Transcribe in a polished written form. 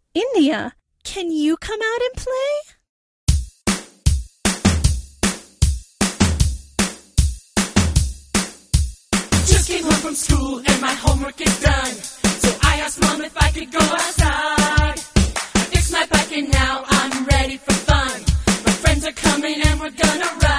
India, can you come out and play? Just came home from school and my homework is done. So I asked Mom if I could go outside. I fixed my bike and now I'm ready for fun. My friends are coming and we're gonna ride.